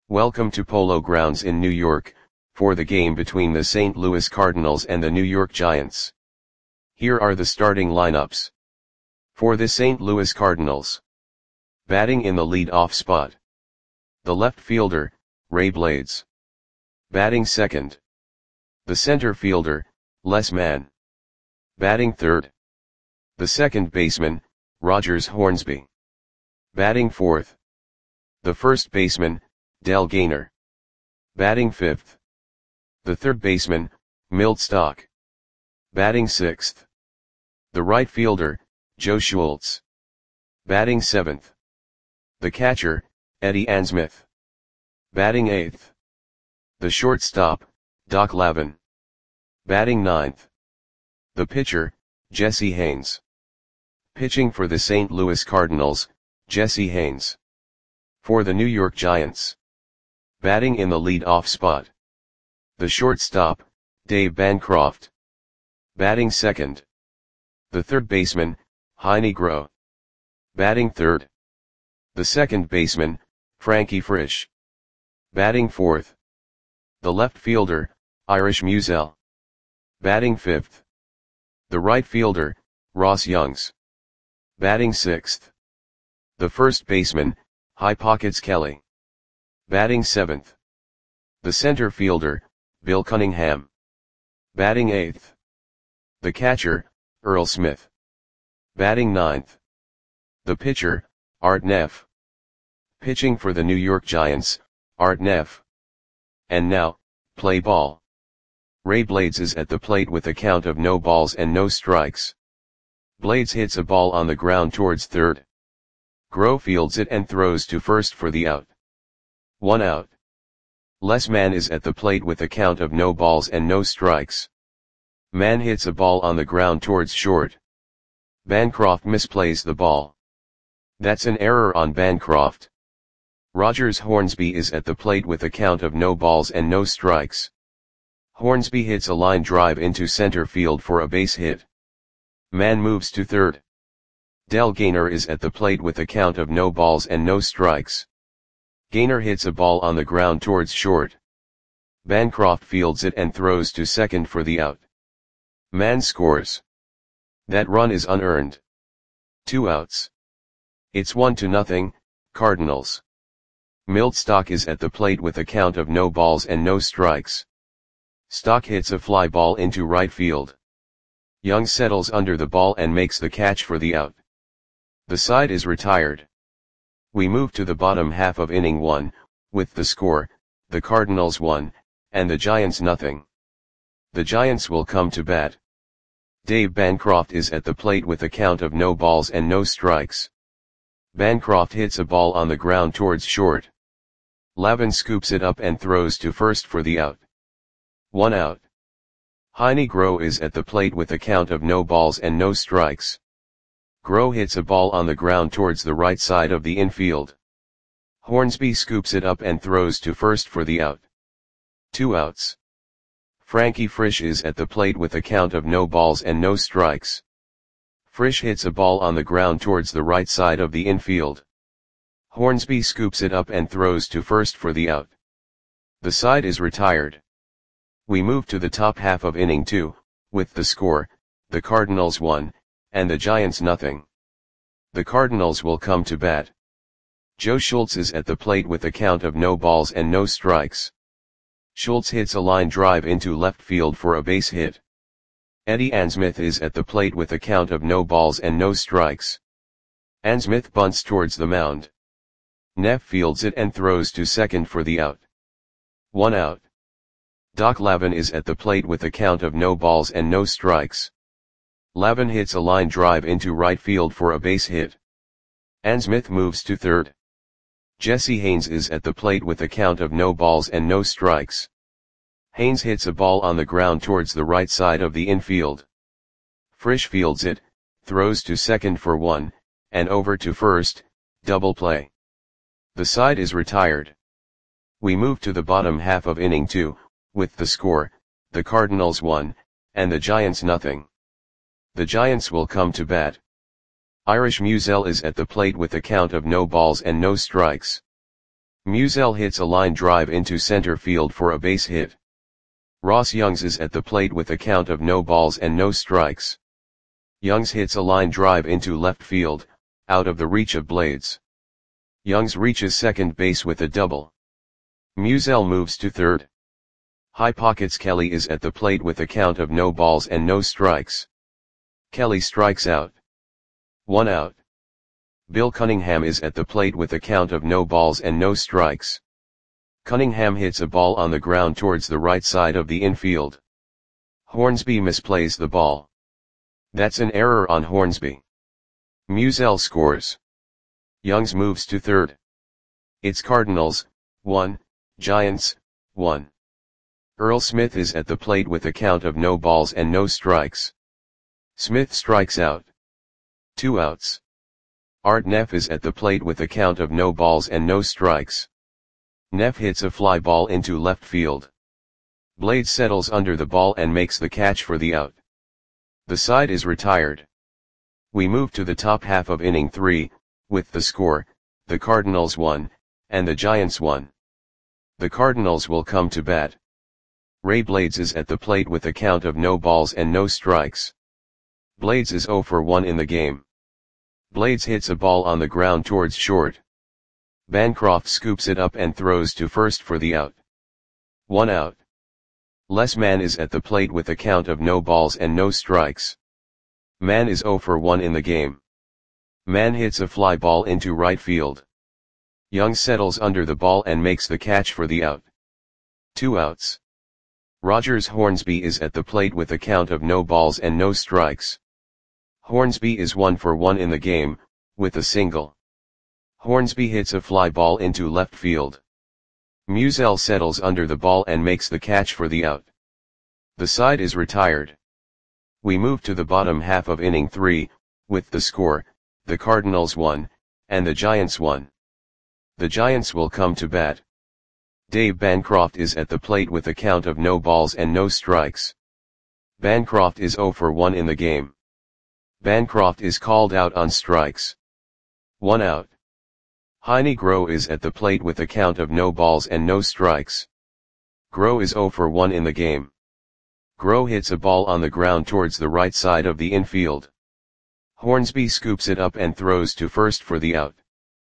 Welcome to Polo Grounds in New York, for the game between the St. Louis Cardinals and the New York Giants. Here are the starting lineups. For the St. Louis Cardinals. Batting in the lead-off spot. The left fielder, Ray Blades. Batting second. The center fielder, Les Mann. Batting third. The second baseman, Rogers Hornsby. Batting fourth. The first baseman, Dale Gainer. Batting fifth. The third baseman, Milt Stock. Batting sixth. The right fielder, Joe Schultz. Batting seventh. The catcher, Eddie Ansmith. Batting eighth. The shortstop, Doc Lavin. Batting ninth. The pitcher, Jesse Haynes. Pitching for the St. Louis Cardinals, Jesse Haynes. For the New York Giants. Batting in the lead-off spot. The shortstop, Dave Bancroft. Batting second. The third baseman, Heine Groh. Batting third. The second baseman, Frankie Frisch. Batting fourth. The left fielder, Irish Musial. Batting fifth. The right fielder, Ross Youngs. Batting sixth. The first baseman, High Pockets Kelly. Batting seventh. The center fielder, Bill Cunningham. Batting eighth. The catcher, Earl Smith. Batting ninth. The pitcher, Art Neff. Pitching for the New York Giants, Art Neff. And now, play ball. Ray Blades is at the plate with a count of no balls and no strikes. Blades hits a ball on the ground towards third. Groh fields it and throws to first for the out. 1 out. Les Mann is at the plate with a count of no balls and no strikes. Mann hits a ball on the ground towards short. Bancroft misplays the ball. That's an error on Bancroft. Rogers Hornsby is at the plate with a count of no balls and no strikes. Hornsby hits a line drive into center field for a base hit. Mann moves to third. Dale Gainer is at the plate with a count of no balls and no strikes. Gainer hits a ball on the ground towards short. Bancroft fields it and throws to second for the out. Mann scores. That run is unearned. 2 outs. It's 1-0, Cardinals. Milt Stock is at the plate with a count of no balls and no strikes. Stock hits a fly ball into right field. Young settles under the ball and makes the catch for the out. The side is retired. We move to the bottom half of inning 1, with the score, the Cardinals 1, and the Giants 0. The Giants will come to bat. Dave Bancroft is at the plate with a count of no balls and no strikes. Bancroft hits a ball on the ground towards short. Lavin scoops it up and throws to first for the out. 1 out. Heine Groh is at the plate with a count of no balls and no strikes. Groh hits a ball on the ground towards the right side of the infield. Hornsby scoops it up and throws to first for the out. 2 outs. Frankie Frisch is at the plate with a count of no balls and no strikes. Frisch hits a ball on the ground towards the right side of the infield. Hornsby scoops it up and throws to first for the out. The side is retired. We move to the top half of inning 2, with the score, the Cardinals 1, and the Giants 0. The Cardinals will come to bat. Joe Schultz is at the plate with a count of no balls and no strikes. Schultz hits a line drive into left field for a base hit. Eddie Ansmith is at the plate with a count of no balls and no strikes. Ansmith bunts towards the mound. Neff fields it and throws to second for the out. 1 out. Doc Lavin is at the plate with a count of no balls and no strikes. Lavin hits a line drive into right field for a base hit. Ansmith moves to third. Jesse Haynes is at the plate with a count of no balls and no strikes. Haynes hits a ball on the ground towards the right side of the infield. Frisch fields it, throws to second for 1, and over to first, double play. The side is retired. We move to the bottom half of inning 2, with the score, the Cardinals 1, and the Giants 0. The Giants will come to bat. Irish Musial is at the plate with a count of no balls and no strikes. Musial hits a line drive into center field for a base hit. Ross Youngs is at the plate with a count of no balls and no strikes. Youngs hits a line drive into left field, out of the reach of Blades. Youngs reaches second base with a double. Musial moves to third. High pockets Kelly is at the plate with a count of no balls and no strikes. Kelly strikes out. 1 out. Bill Cunningham is at the plate with a count of no balls and no strikes. Cunningham hits a ball on the ground towards the right side of the infield. Hornsby misplays the ball. That's an error on Hornsby. Musial scores. Youngs moves to third. It's Cardinals, 1, Giants, 1. Earl Smith is at the plate with a count of no balls and no strikes. Smith strikes out. 2 outs. Art Neff is at the plate with a count of no balls and no strikes. Neff hits a fly ball into left field. Blades settles under the ball and makes the catch for the out. The side is retired. We move to the top half of inning 3, with the score, the Cardinals 1, and the Giants 1. The Cardinals will come to bat. Ray Blades is at the plate with a count of no balls and no strikes. Blades is 0 for 1 in the game. Blades hits a ball on the ground towards short. Bancroft scoops it up and throws to first for the out. 1 out. Les Mann is at the plate with a count of no balls and no strikes. Mann is 0 for 1 in the game. Mann hits a fly ball into right field. Young settles under the ball and makes the catch for the out. 2 outs. Rogers Hornsby is at the plate with a count of no balls and no strikes. Hornsby is 1 for 1 in the game, with a single. Hornsby hits a fly ball into left field. Musial settles under the ball and makes the catch for the out. The side is retired. We move to the bottom half of inning 3, with the score, the Cardinals 1, and the Giants 1. The Giants will come to bat. Dave Bancroft is at the plate with a count of no balls and no strikes. Bancroft is 0 for 1 in the game. Bancroft is called out on strikes. 1 out. Heine Groh is at the plate with a count of no balls and no strikes. Groh is 0 for 1 in the game. Groh hits a ball on the ground towards the right side of the infield. Hornsby scoops it up and throws to first for the out.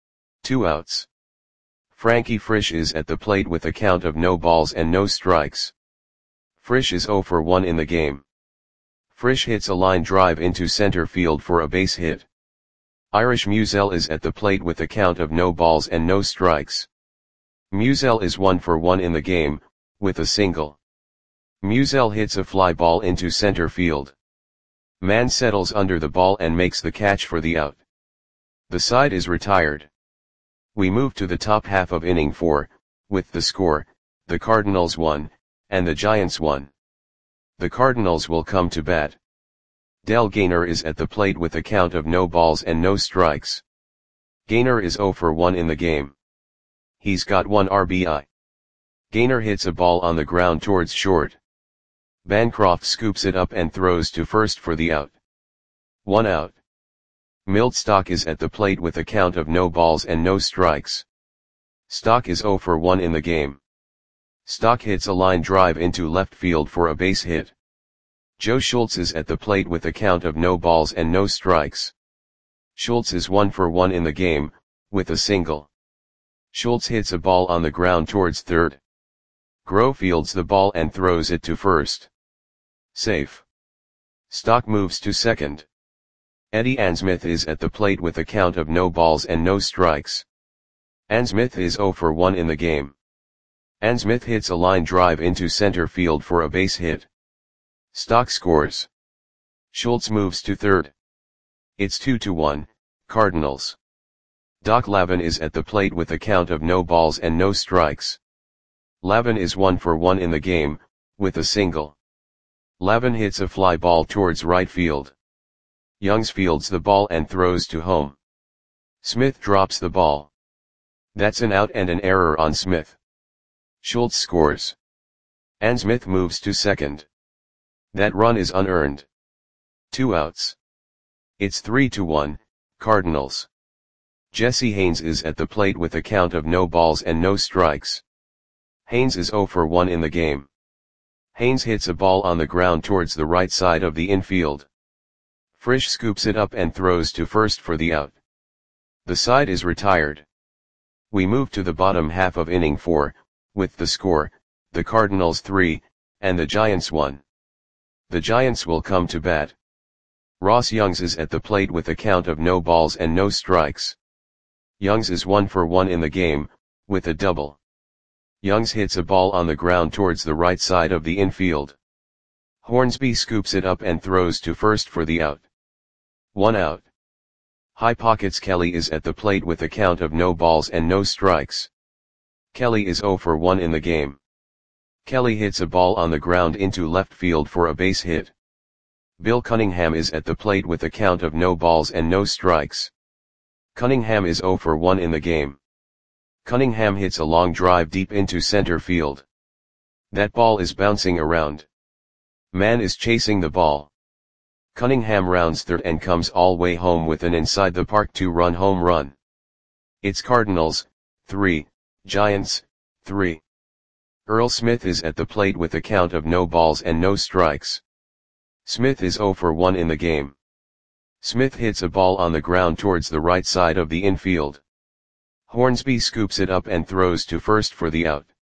2 outs. Frankie Frisch is at the plate with a count of no balls and no strikes. Frisch is 0 for 1 in the game. Frisch hits a line drive into center field for a base hit. Irish Musial is at the plate with a count of no balls and no strikes. Musial is 1 for 1 in the game, with a single. Musial hits a fly ball into center field. Mann settles under the ball and makes the catch for the out. The side is retired. We move to the top half of inning 4, with the score, the Cardinals 1, and the Giants 1. The Cardinals will come to bat. Dale Gaynor is at the plate with a count of no balls and no strikes. Gaynor is 0 for 1 in the game. He's got 1 RBI. Gaynor hits a ball on the ground towards short. Bancroft scoops it up and throws to first for the out. 1 out. Milt Stock is at the plate with a count of no balls and no strikes. Stock is 0 for 1 in the game. Stock hits a line drive into left field for a base hit. Joe Schultz is at the plate with a count of no balls and no strikes. Schultz is 1 for 1 in the game, with a single. Schultz hits a ball on the ground towards third. Groh fields the ball and throws it to first. Safe. Stock moves to second. Eddie Ansmith is at the plate with a count of no balls and no strikes. Ansmith is 0 for 1 in the game. Ansmith hits a line drive into center field for a base hit. Stock scores. Schultz moves to third. It's 2-1, Cardinals. Doc Lavin is at the plate with a count of no balls and no strikes. Lavin is 1 for 1 in the game, with a single. Lavin hits a fly ball towards right field. Youngs fields the ball and throws to home. Smith drops the ball. That's an out and an error on Smith. Schultz scores. Ansmith moves to second. That run is unearned. 2 outs. It's 3-1, Cardinals. Jesse Haynes is at the plate with a count of no balls and no strikes. Haynes is 0 for 1 in the game. Haynes hits a ball on the ground towards the right side of the infield. Frisch scoops it up and throws to first for the out. The side is retired. We move to the bottom half of inning 4, with the score, the Cardinals 3, and the Giants 1. The Giants will come to bat. Ross Youngs is at the plate with a count of no balls and no strikes. Youngs is 1 for 1 in the game, with a double. Youngs hits a ball on the ground towards the right side of the infield. Hornsby scoops it up and throws to first for the out. 1 out. High Pockets Kelly is at the plate with a count of no balls and no strikes. Kelly is 0 for 1 in the game. Kelly hits a ball on the ground into left field for a base hit. Bill Cunningham is at the plate with a count of no balls and no strikes. Cunningham is 0 for 1 in the game. Cunningham hits a long drive deep into center field. That ball is bouncing around. Mann is chasing the ball. Cunningham rounds third and comes all way home with an inside the park 2-run home run. It's Cardinals 3, Giants 3. Earl Smith is at the plate with a count of no balls and no strikes. Smith is 0 for 1 in the game. Smith hits a ball on the ground towards the right side of the infield. Hornsby scoops it up and throws to first for the out.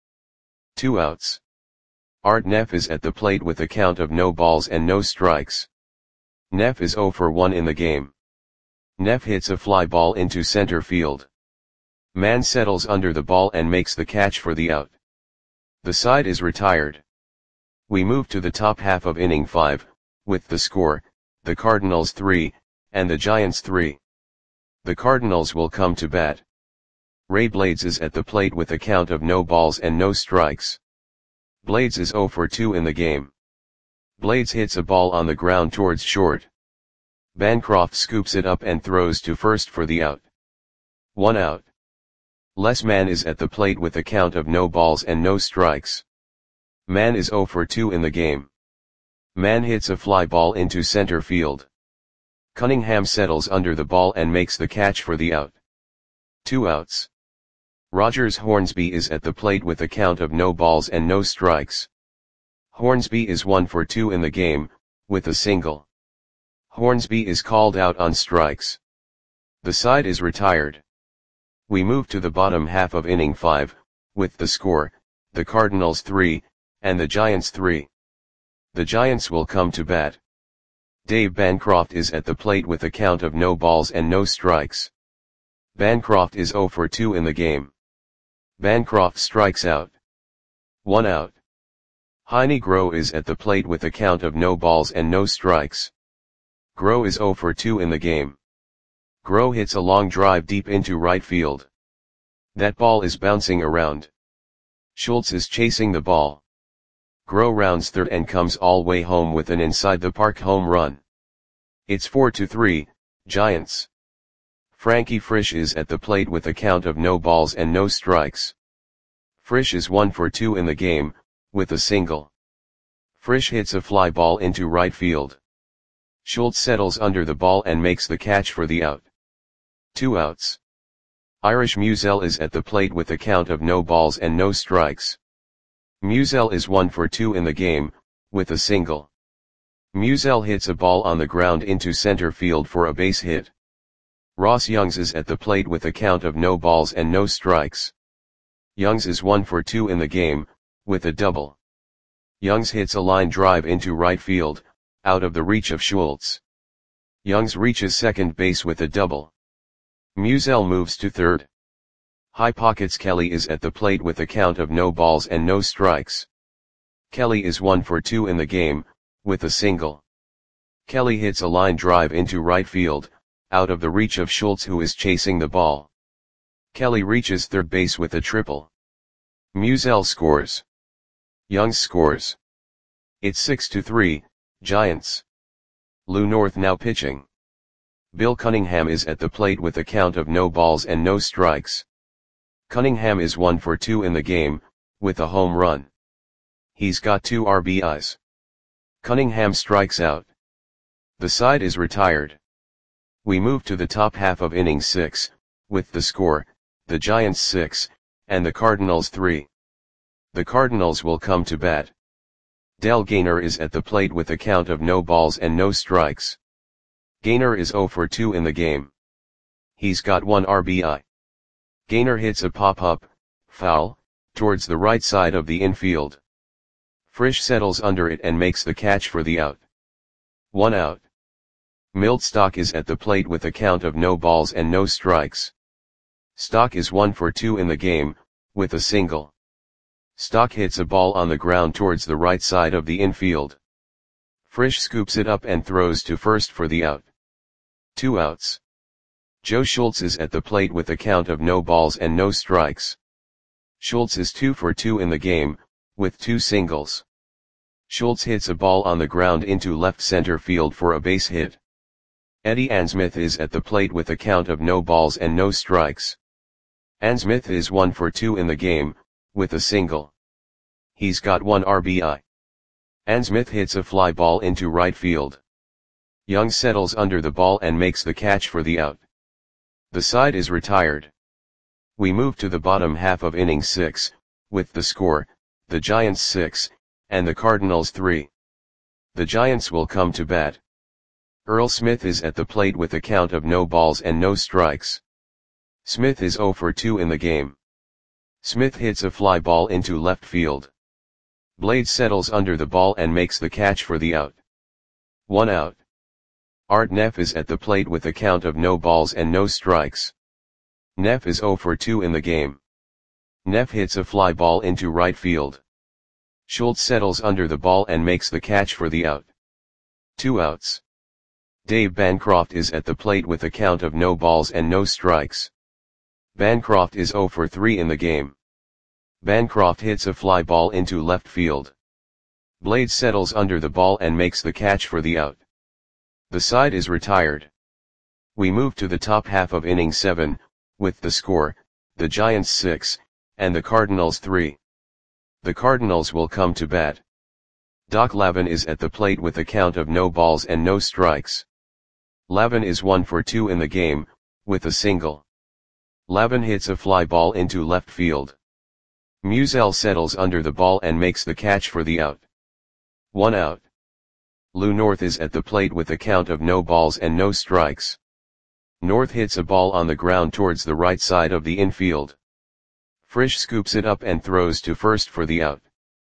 2 outs. Art Neff is at the plate with a count of no balls and no strikes. Neff is 0 for 1 in the game. Neff hits a fly ball into center field. Mann settles under the ball and makes the catch for the out. The side is retired. We move to the top half of inning 5, with the score, the Cardinals 3, and the Giants 3. The Cardinals will come to bat. Ray Blades is at the plate with a count of no balls and no strikes. Blades is 0 for 2 in the game. Blades hits a ball on the ground towards short. Bancroft scoops it up and throws to first for the out. 1 out. Les Mann is at the plate with a count of no balls and no strikes. Mann is 0 for 2 in the game. Mann hits a fly ball into center field. Cunningham settles under the ball and makes the catch for the out. 2 outs. Rogers Hornsby is at the plate with a count of no balls and no strikes. Hornsby is 1 for 2 in the game, with a single. Hornsby is called out on strikes. The side is retired. We move to the bottom half of inning 5, with the score, the Cardinals 3, and the Giants 3. The Giants will come to bat. Dave Bancroft is at the plate with a count of no balls and no strikes. Bancroft is 0 for 2 in the game. Bancroft strikes out. 1 out. Heine Groh is at the plate with a count of no balls and no strikes. Groh is 0 for 2 in the game. Groh hits a long drive deep into right field. That ball is bouncing around. Schultz is chasing the ball. Groh rounds third and comes all way home with an inside the park home run. It's 4-3, Giants. Frankie Frisch is at the plate with a count of no balls and no strikes. Frisch is 1 for 2 in the game, with a single. Frisch hits a fly ball into right field. Schultz settles under the ball and makes the catch for the out. 2 outs. Irish Musial is at the plate with a count of no balls and no strikes. Musial is 1 for 2 in the game, with a single. Musial hits a ball on the ground into center field for a base hit. Ross Youngs is at the plate with a count of no balls and no strikes. Youngs is 1 for 2 in the game, with a double. Youngs hits a line drive into right field, out of the reach of Schultz. Youngs reaches second base with a double. Musial moves to third. High Pockets Kelly is at the plate with a count of no balls and no strikes. Kelly is 1 for 2 in the game, with a single. Kelly hits a line drive into right field, out of the reach of Schultz who is chasing the ball. Kelly reaches third base with a triple. Musial scores. Youngs scores. It's 6-3, Giants. Lou North now pitching. Bill Cunningham is at the plate with a count of no balls and no strikes. Cunningham is 1 for 2 in the game, with a home run. He's got 2 RBIs. Cunningham strikes out. The side is retired. We move to the top half of inning 6, with the score, the Giants 6, and the Cardinals 3. The Cardinals will come to bat. Dale Gainer is at the plate with a count of no balls and no strikes. Gainer is 0 for 2 in the game. He's got 1 RBI. Gainer hits a pop-up, foul, towards the right side of the infield. Frisch settles under it and makes the catch for the out. 1 out. Milt Stock is at the plate with a count of no balls and no strikes. Stock is 1 for 2 in the game, with a single. Stock hits a ball on the ground towards the right side of the infield. Frisch scoops it up and throws to first for the out. 2 outs. Joe Schultz is at the plate with a count of no balls and no strikes. Schultz is 2 for 2 in the game, with 2 singles. Schultz hits a ball on the ground into left center field for a base hit. Eddie Ansmith is at the plate with a count of no balls and no strikes. Ansmith is 1 for 2 in the game, with a single. He's got 1 RBI. Ansmith hits a fly ball into right field. Young settles under the ball and makes the catch for the out. The side is retired. We move to the bottom half of inning 6, with the score, the Giants 6, and the Cardinals 3. The Giants will come to bat. Earl Smith is at the plate with a count of no balls and no strikes. Smith is 0 for 2 in the game. Smith hits a fly ball into left field. Blades settles under the ball and makes the catch for the out. 1 out. Art Neff is at the plate with a count of no balls and no strikes. Neff is 0 for 2 in the game. Neff hits a fly ball into right field. Schultz settles under the ball and makes the catch for the out. 2 outs. Dave Bancroft is at the plate with a count of no balls and no strikes. Bancroft is 0 for 3 in the game. Bancroft hits a fly ball into left field. Blades settles under the ball and makes the catch for the out. The side is retired. We move to the top half of inning 7, with the score, the Giants 6, and the Cardinals 3. The Cardinals will come to bat. Doc Lavin is at the plate with a count of no balls and no strikes. Lavin is 1 for 2 in the game, with a single. Lavin hits a fly ball into left field. Musial settles under the ball and makes the catch for the out. 1 out. Lou North is at the plate with a count of no balls and no strikes. North hits a ball on the ground towards the right side of the infield. Frisch scoops it up and throws to first for the out.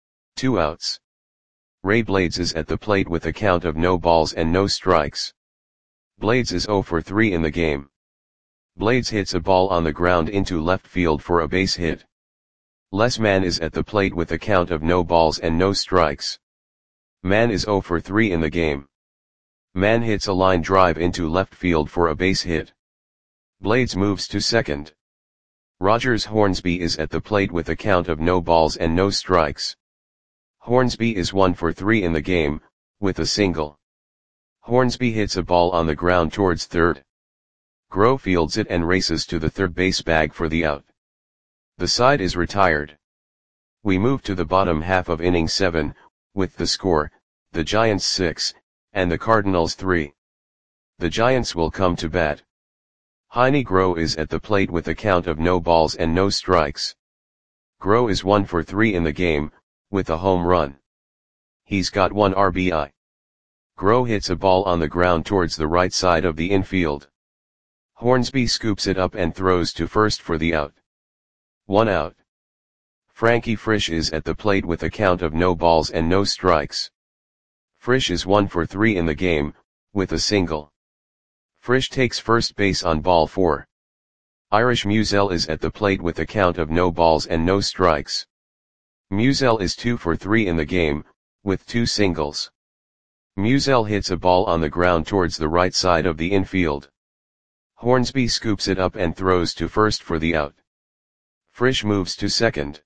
2 outs. Ray Blades is at the plate with a count of no balls and no strikes. Blades is 0 for 3 in the game. Blades hits a ball on the ground into left field for a base hit. Les Mann is at the plate with a count of no balls and no strikes. Mann is 0 for 3 in the game. Mann hits a line drive into left field for a base hit. Blades moves to second. Rogers Hornsby is at the plate with a count of no balls and no strikes. Hornsby is 1 for 3 in the game, with a single. Hornsby hits a ball on the ground towards third. Groh fields it and races to the third base bag for the out. The side is retired. We move to the bottom half of inning 7, with the score, the Giants 6, and the Cardinals 3. The Giants will come to bat. Heine Groh is at the plate with a count of no balls and no strikes. Groh is 1 for 3 in the game, with a home run. He's got 1 RBI. Groh hits a ball on the ground towards the right side of the infield. Hornsby scoops it up and throws to first for the out. 1 out. Frankie Frisch is at the plate with a count of no balls and no strikes. Frisch is 1 for 3 in the game, with a single. Frisch takes first base on ball 4. Irish Musial is at the plate with a count of no balls and no strikes. Musial is 2 for 3 in the game, with 2 singles. Musial hits a ball on the ground towards the right side of the infield. Hornsby scoops it up and throws to first for the out. Frisch moves to second.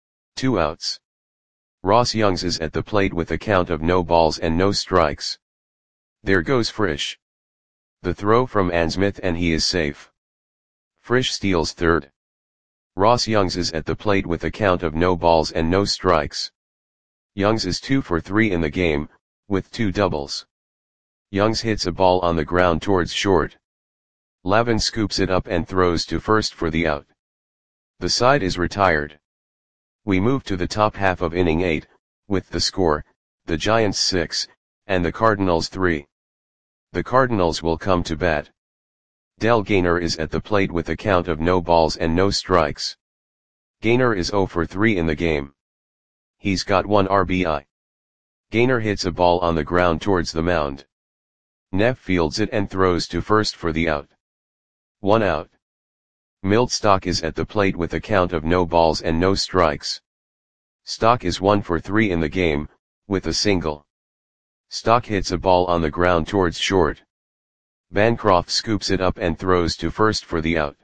2 outs. Ross Youngs is at the plate with a count of no balls and no strikes. There goes Frisch. The throw from Ansmith and he is safe. Frisch steals third. Ross Youngs is at the plate with a count of no balls and no strikes. Youngs is 2 for 3 in the game, with 2 doubles. Youngs hits a ball on the ground towards short. Lavin scoops it up and throws to first for the out. The side is retired. We move to the top half of inning 8, with the score, the Giants 6, and the Cardinals 3. The Cardinals will come to bat. Del Gaynor is at the plate with a count of no balls and no strikes. Gaynor is 0 for 3 in the game. He's got 1 RBI. Gaynor hits a ball on the ground towards the mound. Neff fields it and throws to first for the out. 1 out. Milt Stock is at the plate with a count of no balls and no strikes. Stock is 1 for 3 in the game, with a single. Stock hits a ball on the ground towards short. Bancroft scoops it up and throws to first for the out.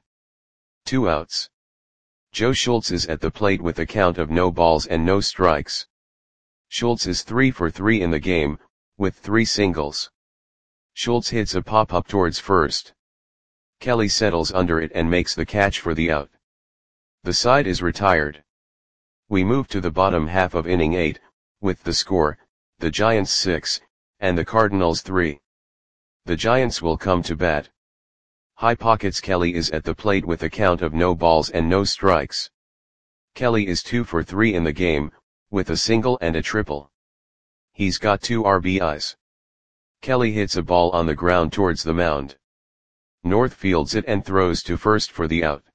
2 outs. Joe Schultz is at the plate with a count of no balls and no strikes. Schultz is 3 for 3 in the game, with 3 singles. Schultz hits a pop-up towards first. Kelly settles under it and makes the catch for the out. The side is retired. We move to the bottom half of inning 8, with the score, the Giants 6, and the Cardinals 3. The Giants will come to bat. High Pockets Kelly is at the plate with a count of no balls and no strikes. Kelly is 2 for 3 in the game, with a single and a triple. He's got 2 RBIs. Kelly hits a ball on the ground towards the mound. North fields it and throws to first for the out.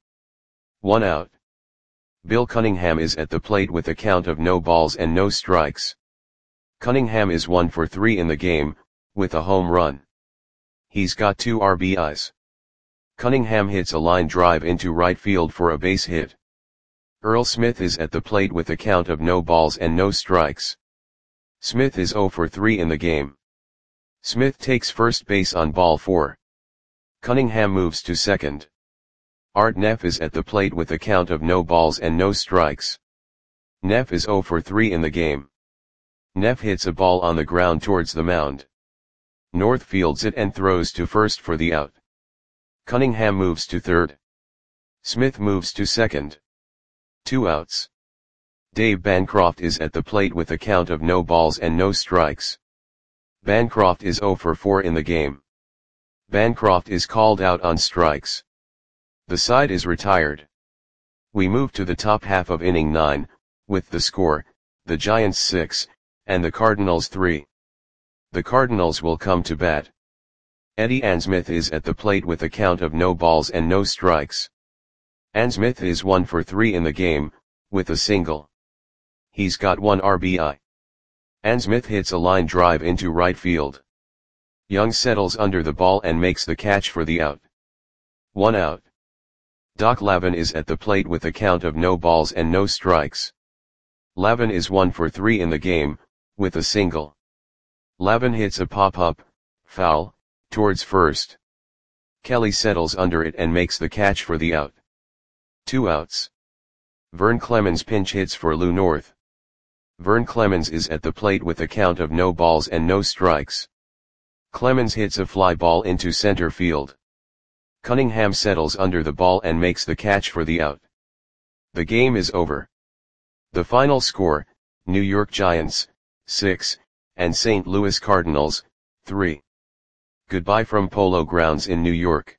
1 out. Bill Cunningham is at the plate with a count of no balls and no strikes. Cunningham is 1 for 3 in the game, with a home run. He's got 2 RBIs. Cunningham hits a line drive into right field for a base hit. Earl Smith is at the plate with a count of no balls and no strikes. Smith is 0 for 3 in the game. Smith takes first base on ball 4. Cunningham moves to second. Art Neff is at the plate with a count of no balls and no strikes. Neff is 0 for 3 in the game. Neff hits a ball on the ground towards the mound. North fields it and throws to first for the out. Cunningham moves to third. Smith moves to second. 2 outs. Dave Bancroft is at the plate with a count of no balls and no strikes. Bancroft is 0 for 4 in the game. Bancroft is called out on strikes. The side is retired. We move to the top half of inning 9, with the score, the Giants 6, and the Cardinals 3. The Cardinals will come to bat. Eddie Ansmith is at the plate with a count of no balls and no strikes. Ansmith is 1 for 3 in the game, with a single. He's got 1 RBI. Ansmith hits a line drive into right field. Young settles under the ball and makes the catch for the out. 1 out. Doc Lavin is at the plate with a count of no balls and no strikes. Lavin is 1 for 3 in the game, with a single. Lavin hits a pop-up, foul, towards first. Kelly settles under it and makes the catch for the out. 2 outs. Vern Clemens pinch hits for Lou North. Vern Clemens is at the plate with a count of no balls and no strikes. Clemens hits a fly ball into center field. Cunningham settles under the ball and makes the catch for the out. The game is over. The final score, New York Giants, 6, and St. Louis Cardinals, 3. Goodbye from Polo Grounds in New York.